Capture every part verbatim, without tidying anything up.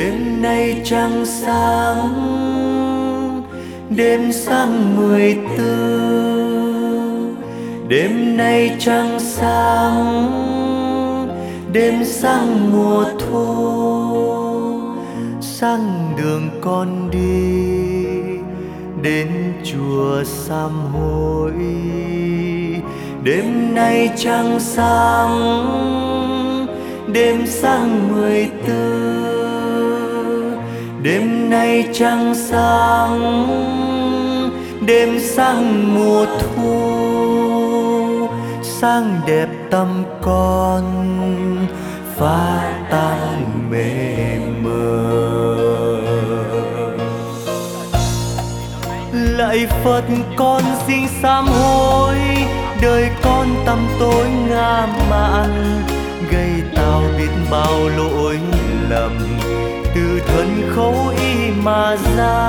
Đêm nay trăng sáng, đêm sáng mười tư. Đêm nay trăng sáng, đêm sáng mùa thu. Sang đường con đi đến chùa sám hối. Đêm nay trăng sáng, đêm sáng mười tư. Đêm nay trăng sáng, đêm sáng mùa thu. Sáng đẹp tâm con phá tan mê mờ. Lạy Phật con xin sám hối, đời con tăm tối ngã mạn, gây tạo biết bao lỗi lầm, từ thân khẩu ý mà ra.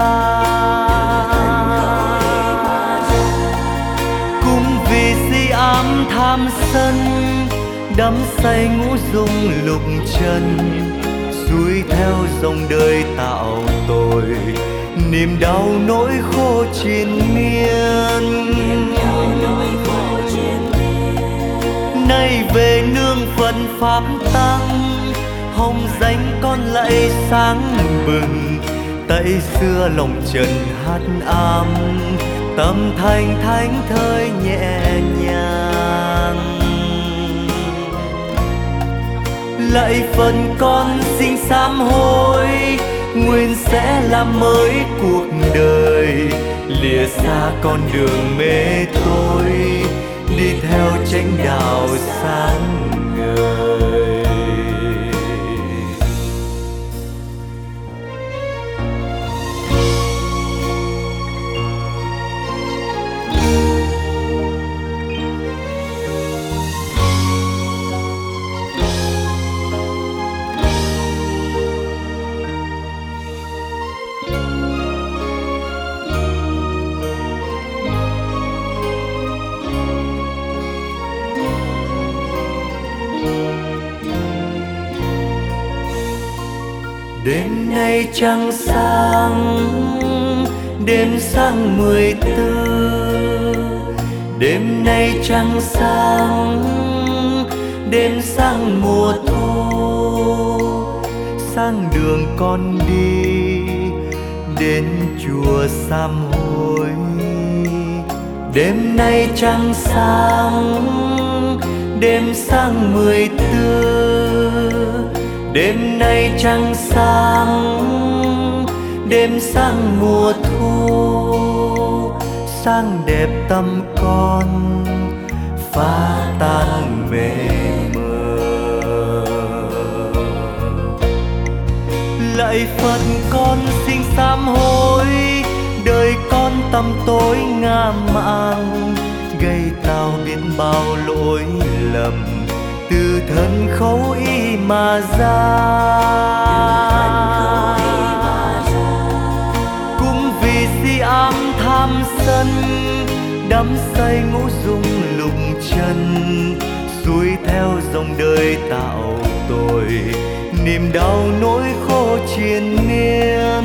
Cũng vì si ám tham sân, đắm say ngũ dục lục trần, xuôi theo dòng đời tạo tội, niềm đau nỗi khổ triền miên. Nay về nương Phật pháp tăng, hồng danh con lại sáng bừng. Tẩy xưa lòng trần hát ám, tâm thanh thánh thơi nhẹ nhàng. Lạy Phật con xin sám hối, nguyện sẽ làm mới cuộc đời, lìa xa con đường mê tối, đi theo chánh đạo sáng ngời. Đêm nay trăng sáng, đêm sáng mười tư. Đêm nay trăng sáng, đêm sáng mùa thu. Sang đường con đi đến chùa sám hối. Đêm nay trăng sáng, đêm sáng mười tư. Đêm nay trăng sáng, đêm sáng mùa thu. Sáng đẹp tâm con phá tan mê mờ. Lạy Phật con xin sám hối, đời con tăm tối ngã mạn, gây tạo biết bao lỗi lầm, từ thân khẩu ý mà ra. Cũng vì si ám tham sân, đắm say ngũ dục lục trần, xuôi theo dòng đời tạo tội, niềm đau nỗi khổ triền miên.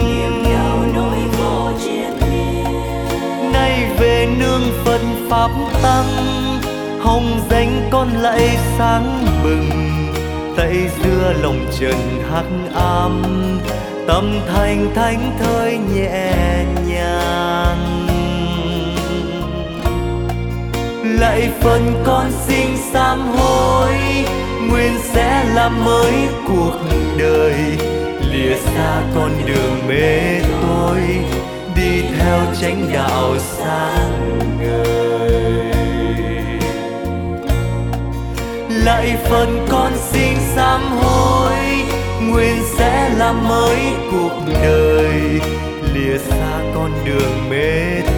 Nay về nương Phật pháp tăng, hồng danh con lại sáng bừng. Tẩy xưa lòng trần hắc ám, tâm thanh thánh thơi nhẹ nhàng. Lạy Phật con xin sám hối, nguyện sẽ làm mới cuộc đời, lìa xa con đường mê tối, đi theo chánh đạo sáng ngời. Lạy Phật con xin sám hối, nguyện sẽ làm mới cuộc đời, lìa xa con đường mê tối.